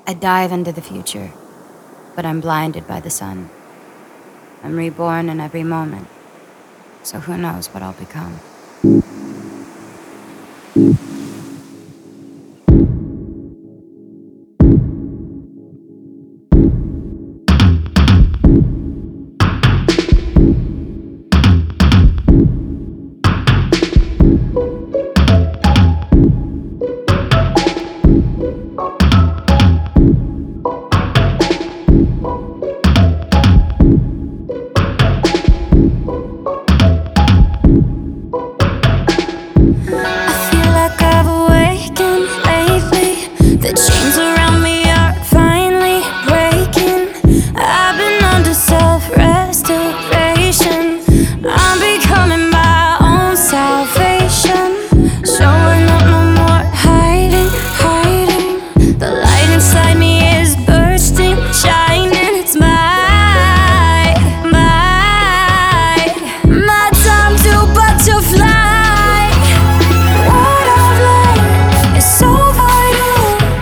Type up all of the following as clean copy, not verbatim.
I dive into the future, but I'm blinded by the sun. I'm reborn in every moment, so who knows what I'll become. The chains around me are finally breaking. I've been under self-restoration. I'm becoming my own salvation. Showing up, no more hiding, hiding. The light inside me is bursting, shining. It's my time to butterfly. What I've learned is so vital.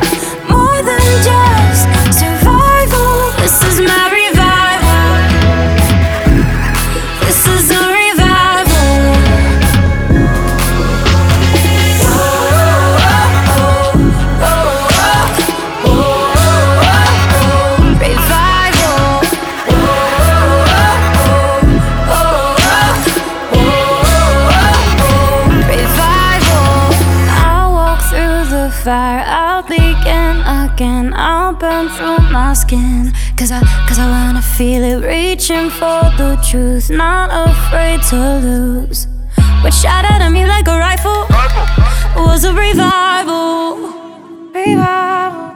Fire, I'll begin again. I'll burn through my skin. Cause I wanna feel it, reaching for the truth, not afraid to lose. What shot at me like a rifle was a revival. Revival.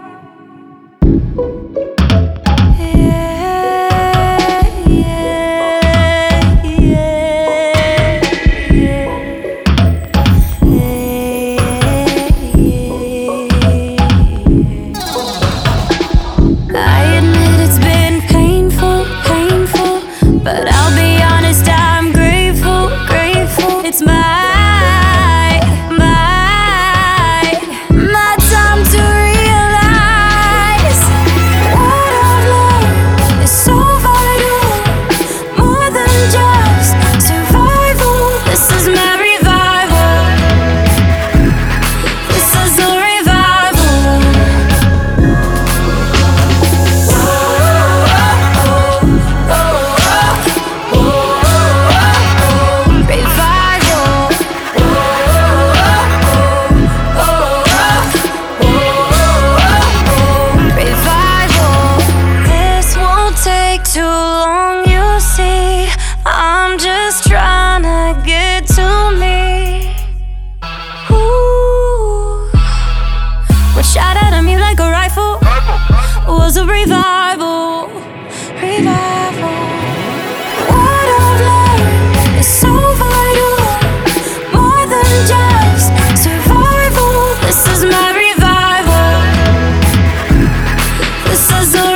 It's my time to realize what I've learned is so vital, more than just survival. This is my revival. This is a revival. Too long, you see. I'm just trying to get to me. Ooh. What shot at me like a rifle was a revival. Revival. What I've learned is so vital, more than just survival. This is my revival. This is a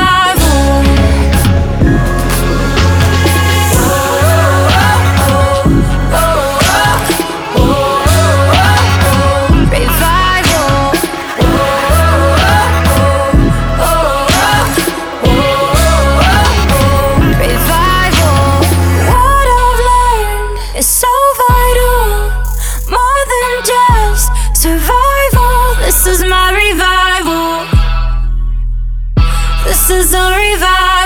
survival. This is my revival. This is a revival.